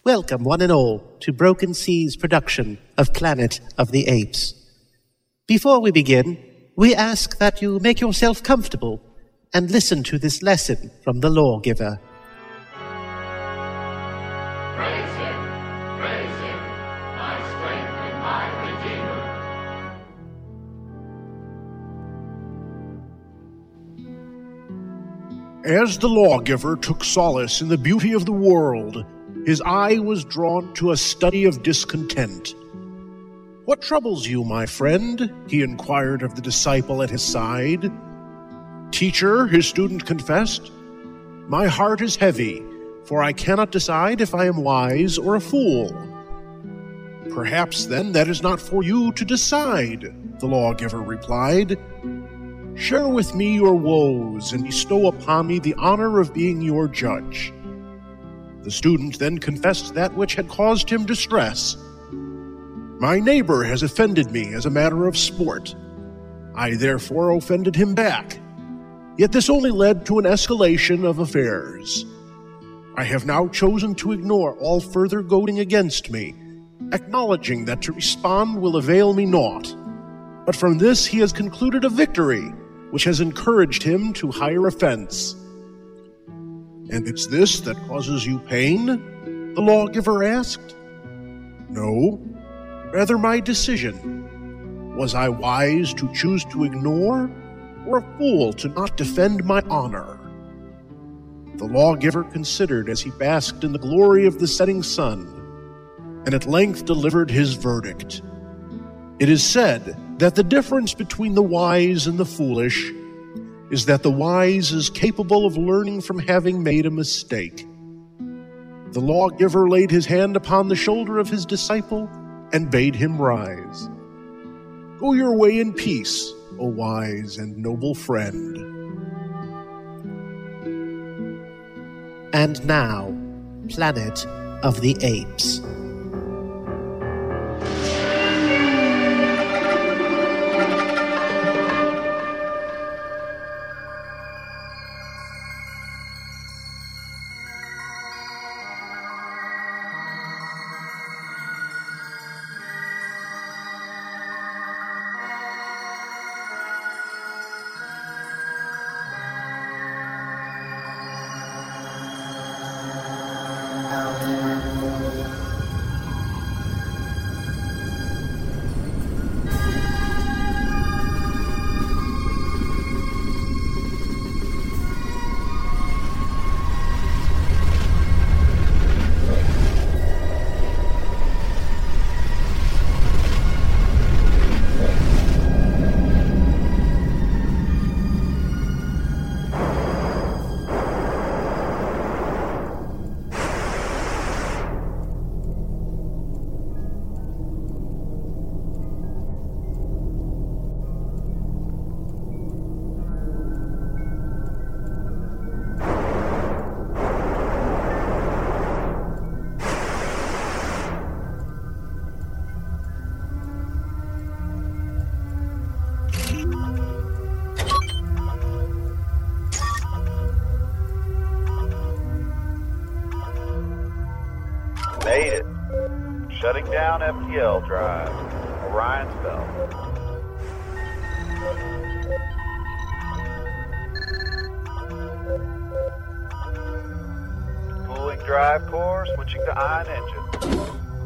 Welcome, one and all, to Broken Sea's production of Planet of the Apes. Before we begin, we ask that you make yourself comfortable and listen to this lesson from the Lawgiver. Praise him, my strength and my Redeemer. As the Lawgiver took solace in the beauty of the world, his eye was drawn to a study of discontent. "What troubles you, my friend?" he inquired of the disciple at his side. "Teacher," his student confessed, "my heart is heavy, for I cannot decide if I am wise or a fool." "Perhaps, then, that is not for you to decide," the Lawgiver replied. "Share with me your woes and bestow upon me the honor of being your judge." The student then confessed that which had caused him distress. "My neighbor has offended me as a matter of sport. I therefore offended him back. Yet this only led to an escalation of affairs. I have now chosen to ignore all further goading against me, acknowledging that to respond will avail me naught. But from this he has concluded a victory, which has encouraged him to higher offense." "And it's this that causes you pain?" the Lawgiver asked. "No, rather my decision. Was I wise to choose to ignore, or a fool to not defend my honor?" The Lawgiver considered as he basked in the glory of the setting sun, and at length delivered his verdict. "It is said that the difference between the wise and the foolish is that the wise is capable of learning from having made a mistake." The Lawgiver laid his hand upon the shoulder of his disciple and bade him rise. "Go your way in peace, O wise and noble friend." And now, Planet of the Apes. Made it. Shutting down FTL drive. Orion's belt. Cooling drive core, switching to ion engine.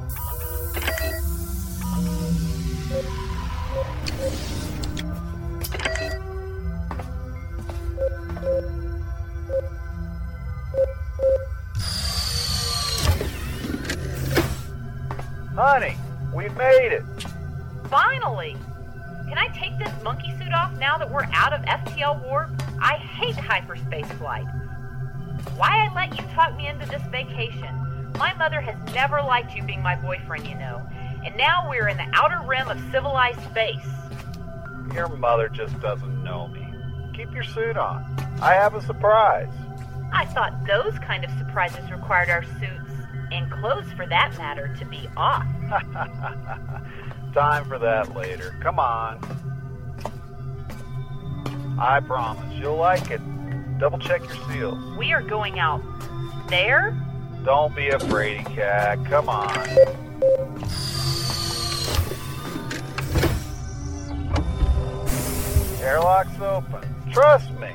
Honey, we made it. Finally! Can I take this monkey suit off now that we're out of FTL warp? I hate hyperspace flight. Why I let you talk me into this vacation? My mother has never liked you being my boyfriend, you know. And now we're in the outer rim of civilized space. Your mother just doesn't know me. Keep your suit on. I have a surprise. I thought those kind of surprises required our suits, and clothes for that matter, to be off. Time for that later. Come on. I promise you'll like it. Double check your seals. We are going out there? Don't be a fraidy cat. Come on. Airlock's open. Trust me.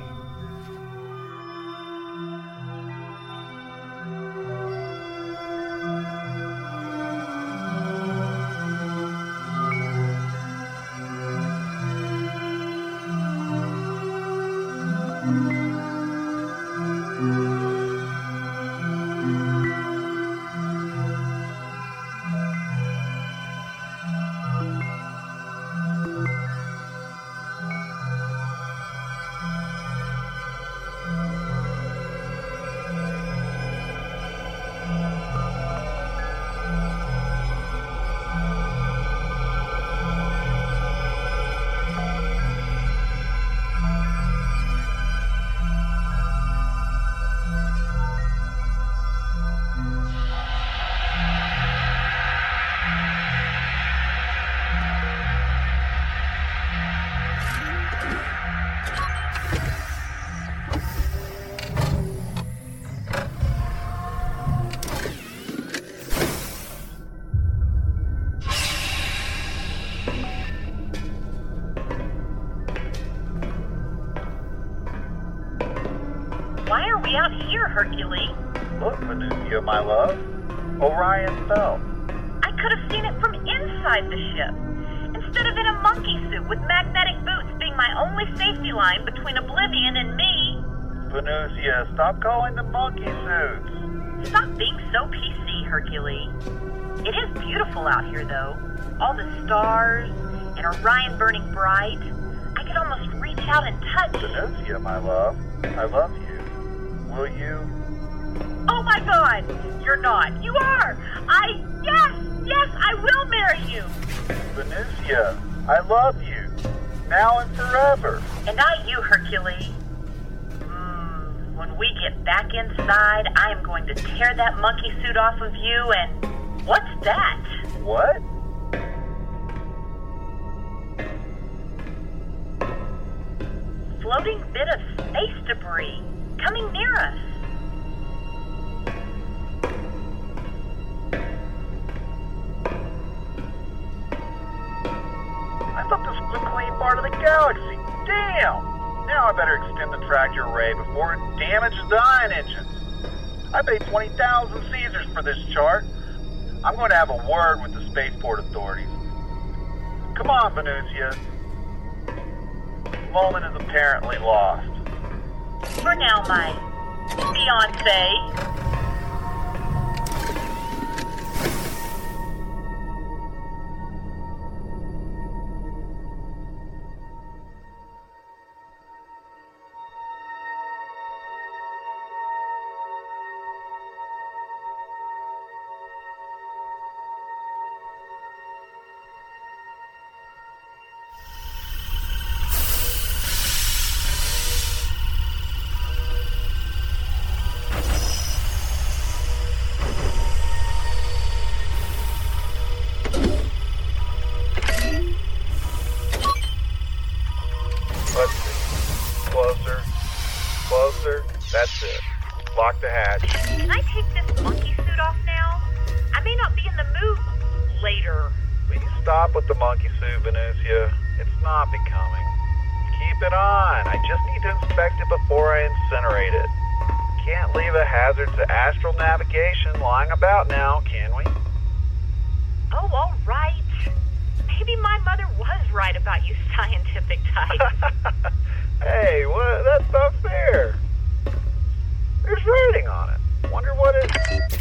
Why are we out here, Hercules? Look, Venusia, my love. Orion fell. I could have seen it from inside the ship. Instead of in a monkey suit with magnetic boots being my only safety line between Oblivion and me. Venusia, stop calling them monkey suits. Stop being so PC, Hercules. It is beautiful out here, though. All the stars and Orion burning bright. I could almost reach out and touch. Venusia, my love, I love you. Will you? Oh my God! You're not. You are! Yes, I will marry you! Venusia, I love you. Now and forever. And I you, Hercules. When we get back inside, I am going to tear that monkey suit off of you and... What's that? What? Floating bit of space debris coming near us. I thought this was a clean part of the galaxy. Damn! Now I better extend the tractor array before it damages the ion engines. I paid 20,000 Caesars for this chart. I'm going to have a word with the spaceport authorities. Come on, Venusia. The moment is apparently lost. For now, my fiancé. That's it. Lock the hatch. Can I take this monkey suit off now? I may not be in the mood later. Will you stop with the monkey suit, Venusia? It's not becoming. Keep it on. I just need to inspect it before I incinerate it. Can't leave a hazard to astral navigation lying about now, can we? Oh, all right. Maybe my mother was right about you scientific types. Hey, what? That's not fair. There's writing on it. Wonder what it...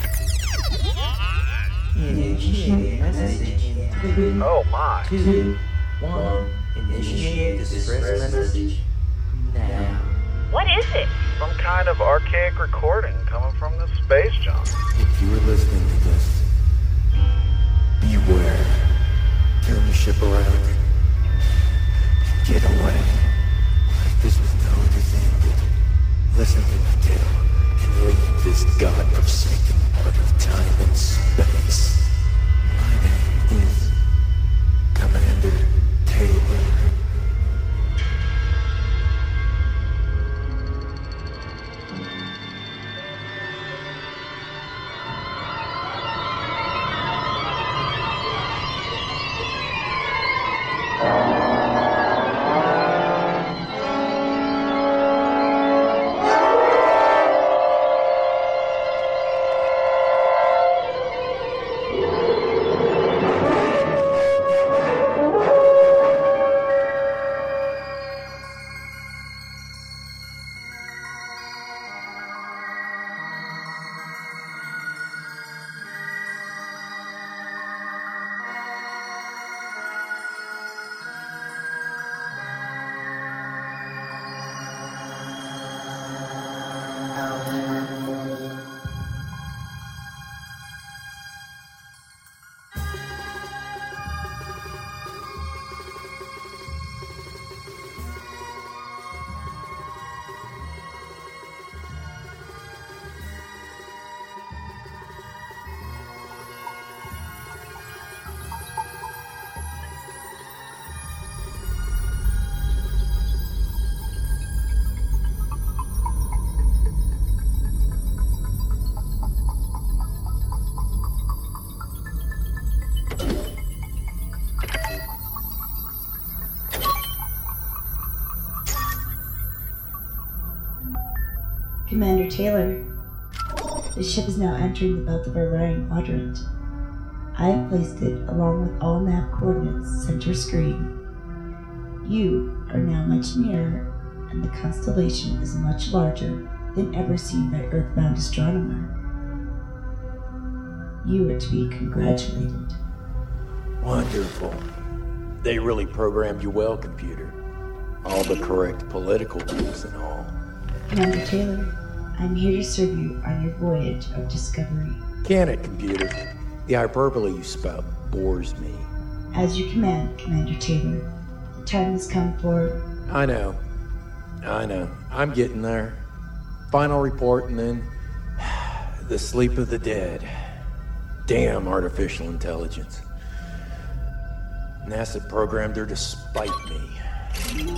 Initiate message. Oh my. 2, 1. Initiate distress message. Now. What is it? Some kind of archaic recording coming from the space junk. If you are listening to this, beware. Turn the ship around. Get away. This was known as ended. Listen to the tale and leave this god-forsaken part of time and space. My name is Commander Taylor. Commander Taylor, the ship is now entering the belt of Orion Quadrant. I have placed it along with all nav coordinates center screen. You are now much nearer, and the constellation is much larger than ever seen by Earthbound astronomer. You are to be congratulated. Wonderful. They really programmed you well, computer. All the correct political views and all. Commander Taylor, I'm here to serve you on your voyage of discovery. Can it, computer? The hyperbole you spout bores me. As you command, Commander Taylor. The time has come for... I know. I'm getting there. Final report and then... the sleep of the dead. Damn artificial intelligence. NASA programmed her to spite me.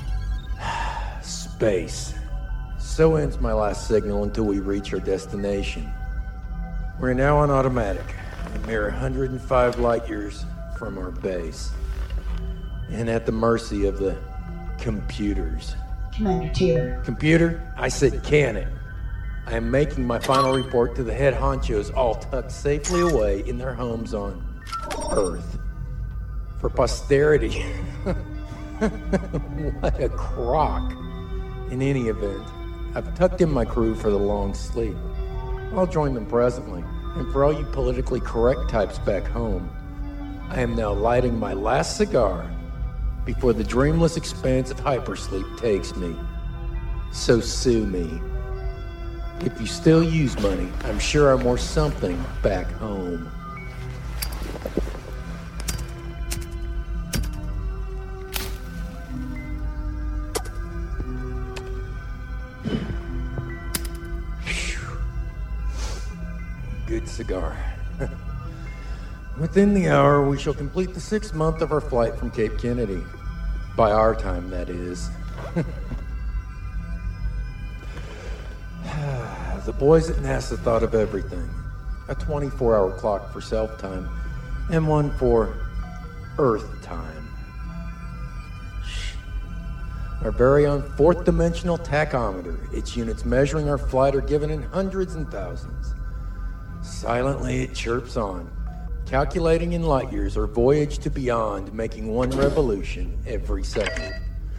Space. So ends my last signal until we reach our destination. We're now on automatic, a mere 105 light years from our base, and at the mercy of the computers. Commander Taylor. Computer, I said can it. I am making my final report to the head honchos, all tucked safely away in their homes on Earth. For posterity. What a crock. In any event, I've tucked in my crew for the long sleep. I'll join them presently, and for all you politically correct types back home, I am now lighting my last cigar before the dreamless expanse of hypersleep takes me. So sue me. If you still use money, I'm sure I'm worth something back home. Good cigar. Within the hour, we shall complete the 6th month of our flight from Cape Kennedy. By our time, that is. The boys at NASA thought of everything. A 24-hour clock for self-time, and one for Earth time. Our very own 4th dimensional tachometer. Its units measuring our flight are given in hundreds and thousands. Silently it chirps on, calculating in light years our voyage to beyond, making one revolution every second.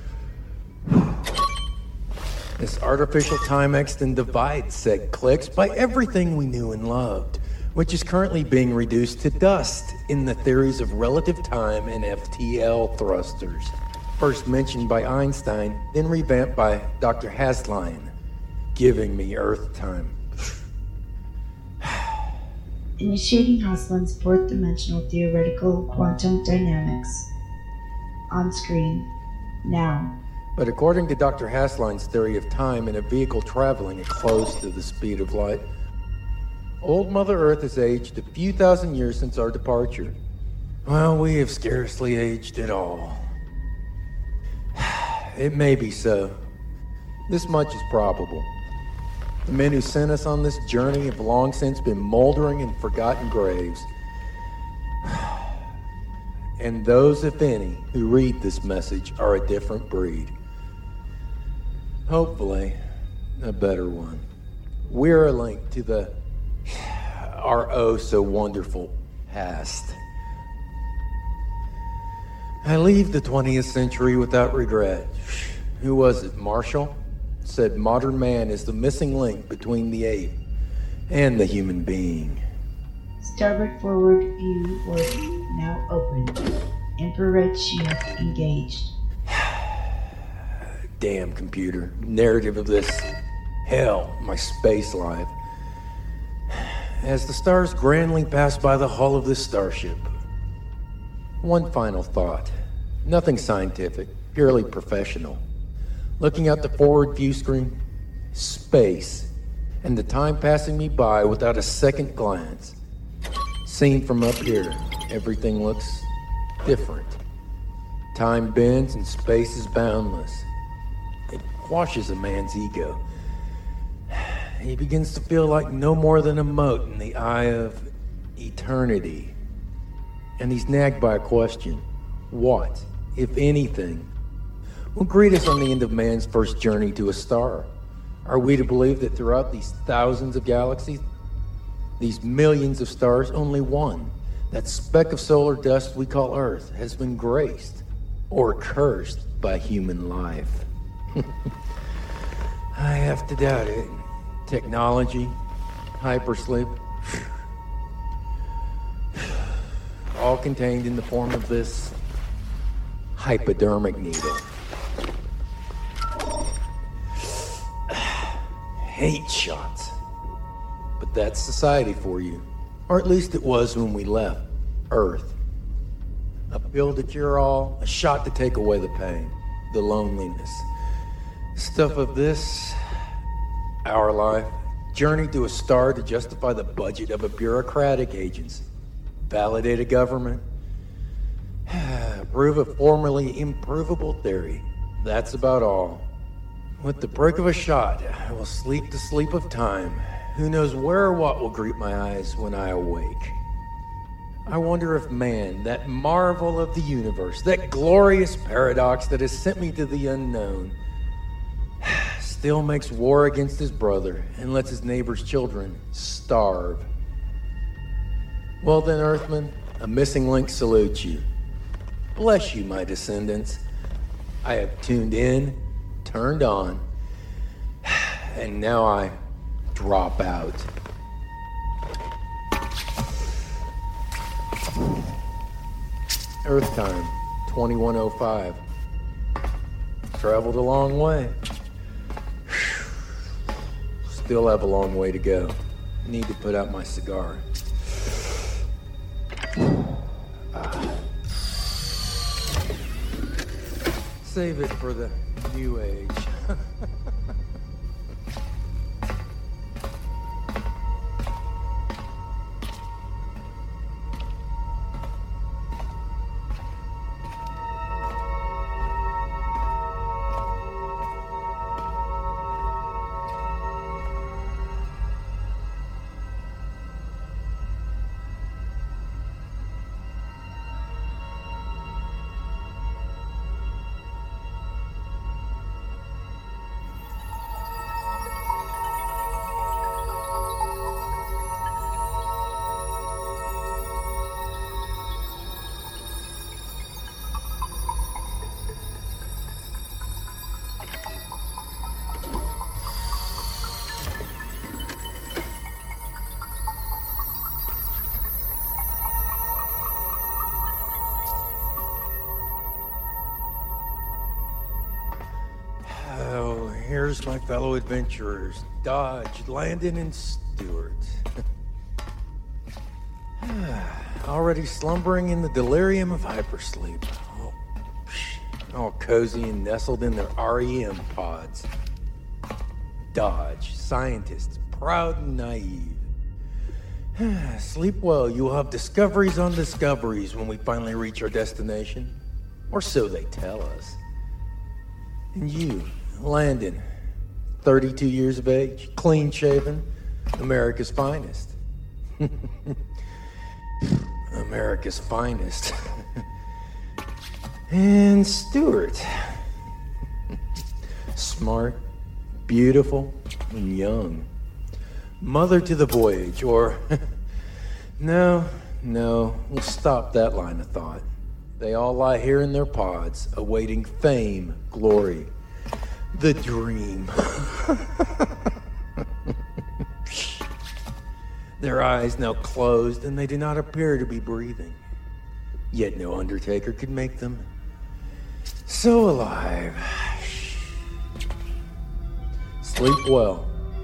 This artificial Timex then divides said clicks by everything we knew and loved, which is currently being reduced to dust in the theories of relative time and FTL thrusters. First mentioned by Einstein, then revamped by Dr. Hasline, giving me Earth time. Initiating Haslin's 4th dimensional theoretical quantum dynamics. On screen. Now. But according to Dr. Hasline's theory of time in a vehicle traveling at close to the speed of light, old Mother Earth has aged a few thousand years since our departure. Well, we have scarcely aged at all. It may be so. This much is probable. The men who sent us on this journey have long since been moldering in forgotten graves. And those, if any, who read this message are a different breed. Hopefully, a better one. We're a link to our oh so wonderful past. I leave the 20th century without regret. Who was it, Marshall? Said modern man is the missing link between the ape and the human being. Starboard forward view warp now open. Infrared shield engaged. Damn computer. Narrative of this hell, my space life. As the stars grandly pass by the hull of this starship, one final thought. Nothing scientific, purely professional. Looking out the forward view screen, space, and the time passing me by without a second glance. Seen from up here, everything looks different. Time bends and space is boundless. It quashes a man's ego. He begins to feel like no more than a mote in the eye of eternity. And he's nagged by a question. What, if anything, will greet us on the end of man's first journey to a star? Are we to believe that throughout these thousands of galaxies, these millions of stars, only one, that speck of solar dust we call Earth, has been graced or cursed by human life? I have to doubt it. Technology, hypersleep, all contained in the form of this hypodermic needle. Hate shots. But that's society for you. Or at least it was when we left Earth. A pill to cure all, a shot to take away the pain, the loneliness. Stuff of this, our life, journey to a star to justify the budget of a bureaucratic agency, validate a government, prove a formerly improvable theory. That's about all. With the break of a shot, I will sleep the sleep of time. Who knows where or what will greet my eyes when I awake? I wonder if man, that marvel of the universe, that glorious paradox that has sent me to the unknown, still makes war against his brother and lets his neighbor's children starve. Well then, Earthman, a missing link salutes you. Bless you, my descendants. I have tuned in, turned on, and now I drop out. Earth time, 2105. Traveled a long way. Still have a long way to go. Need to put out my cigar. Save it for the new age. Here's my fellow adventurers, Dodge, Landon, and Stewart. Already slumbering in the delirium of hypersleep. All cozy and nestled in their REM pods. Dodge, scientists, proud and naive. Sleep well, you will have discoveries on discoveries when we finally reach our destination. Or so they tell us. And you, Landon, 32 years of age, clean-shaven, America's finest. America's finest. And Stewart, smart, beautiful, and young. Mother to the voyage, or... No, we'll stop that line of thought. They all lie here in their pods, awaiting fame, glory, the dream. Their eyes now closed, and they do not appear to be breathing. Yet no undertaker could make them so alive. Sleep well.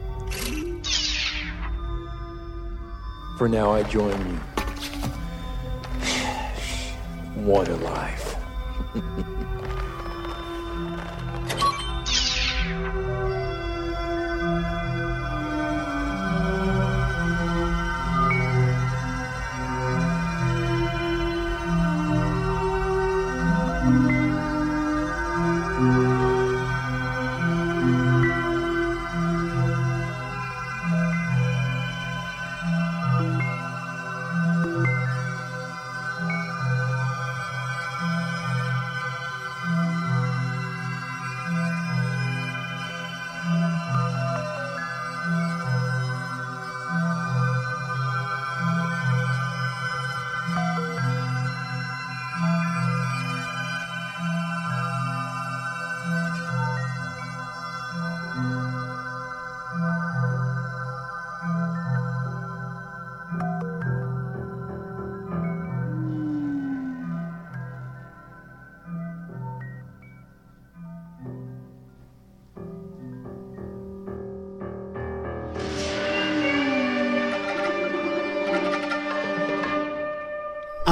For now, I join you. What a life.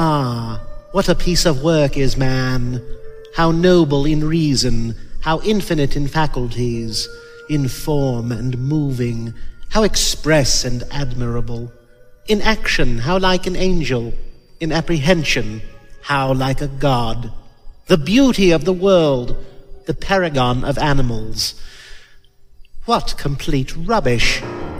Ah, what a piece of work is man! How noble in reason, how infinite in faculties, in form and moving, how express and admirable. In action, how like an angel. In apprehension, how like a god. The beauty of the world, the paragon of animals. What complete rubbish!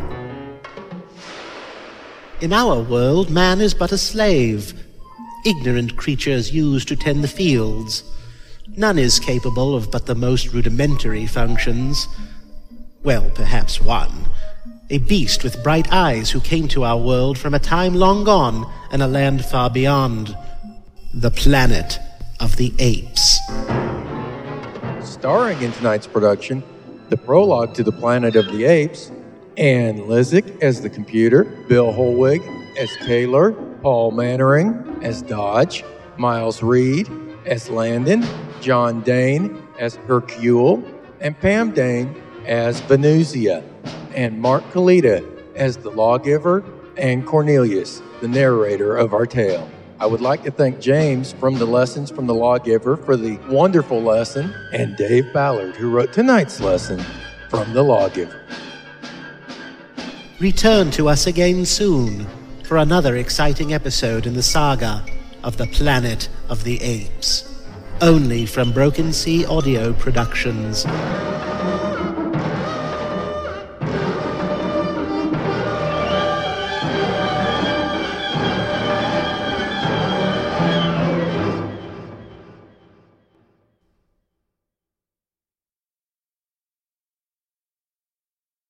In our world, man is but a slave, ignorant creatures used to tend the fields. None is capable of but the most rudimentary functions. Well, perhaps one. A beast with bright eyes who came to our world from a time long gone and a land far beyond. The planet of the apes. Starring in tonight's production, the prologue to The Planet of the Apes, Ann Lizick as the computer, Bill Holwig as Taylor, Paul Mannering as Dodge, Miles Reed as Landon, John Dane as Hercule, and Pam Dane as Venusia, and Mark Kalita as the lawgiver, and Cornelius, the narrator of our tale. I would like to thank James from the Lessons from the Lawgiver for the wonderful lesson, and Dave Ballard, who wrote tonight's lesson from the Lawgiver. Return to us again soon for another exciting episode in the saga of the Planet of the Apes. Only from Broken Sea Audio Productions.